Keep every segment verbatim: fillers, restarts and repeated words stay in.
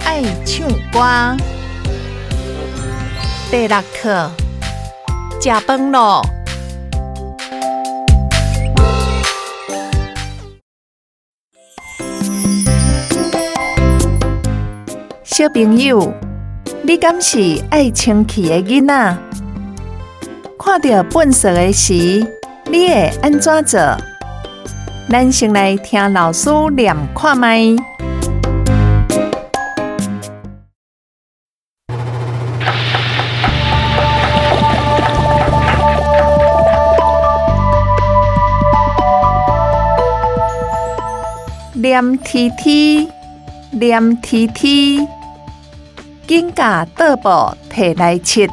爱唱歌。第六课，食饭咯。小朋友，你敢是爱生气的囡仔？看到笨色的时，你会安怎做？咱先来听老师念看卖。黏梯梯，黏梯梯，紧甲桌布摕来切。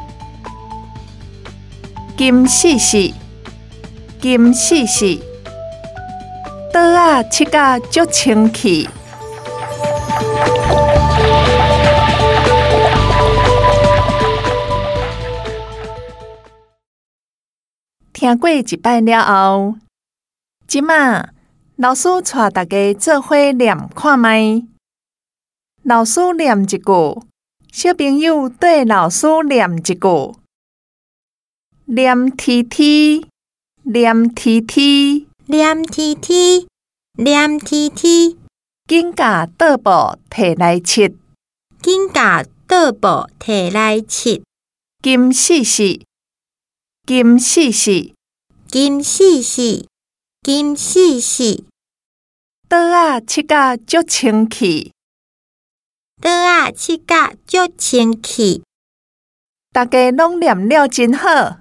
金细细，金细细，桌仔切甲足清气。听过一摆了后，即马老师带大家做伙念看卖。老师念一句，小朋友对老师念一句。黏梯梯，黏梯梯， 黏梯梯，黏梯梯， 紧甲桌布摕来切。 紧甲桌布摕来切。 金细细，金细细， 金细细，金细细， 桌仔切甲足清气。 桌仔切甲足清气。 大家拢念了真好。